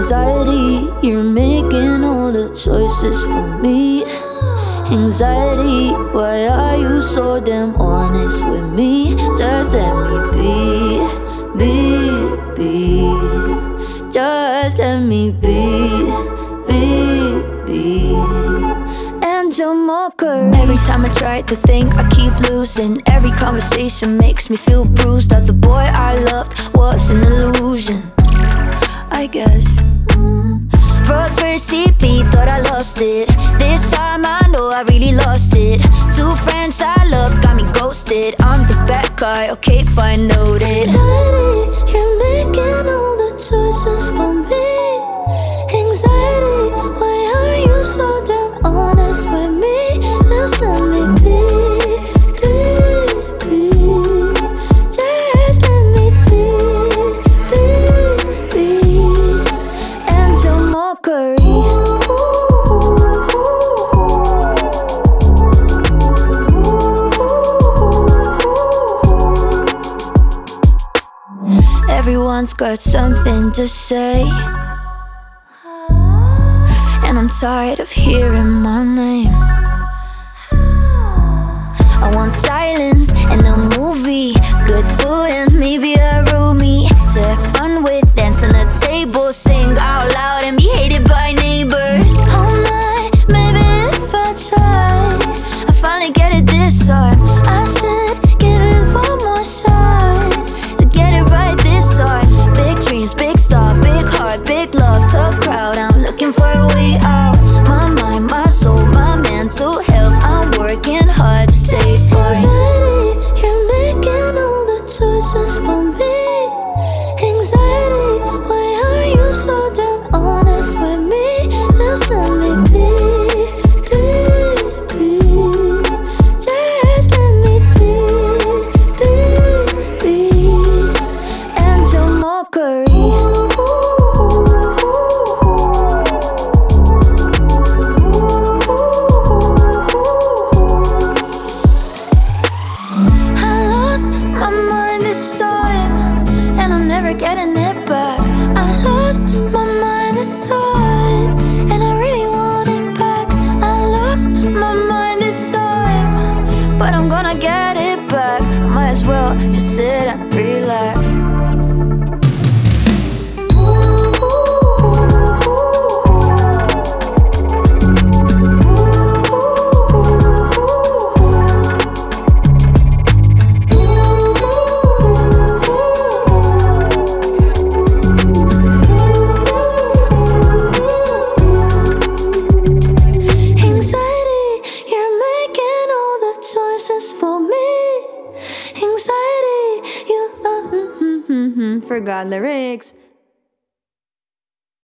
Anxiety, you're making all the choices for me. Anxiety, why are you so damn honest with me? Just let me be. Just let me be. And you're mockery. Every time I try to think, I keep losing. Every conversation makes me feel bruised. That the boy I loved was an illusion, I guess. Wrote for a CP, thought I lost it. This time I know I really lost it. Two friends I loved got me ghosted. I'm the bad guy, okay, fine, noted. Anxiety, you're making all the choices for me. Anxiety, why are you so damn honest with me? Just let me be. Just let me be. And your mockery. Everyone's got something to say, and I'm tired of hearing my name. I want silence and a movie, good food and maybe a roomie to have fun with, dance on the table, sing out loud and be hated by neighbors. Oh my, maybe if I try, I finally get it this time. I should give it one more shot to get it right this time. Big dreams, big star, big heart, big love, tough crowd. I'm looking for a way out. My mind, my soul, my mental health, I'm working hard to stay fine. Anxiety, you're making all the choices for me. Anxiety, why are you so damn honest with me? Just let me be. Just let me be. And your mockery. Getting it back. I lost my mind this time, and I really want it back. I lost my mind this time, but I'm gonna get it back. Might as well just sit and relax. For me, anxiety, you forgot lyrics.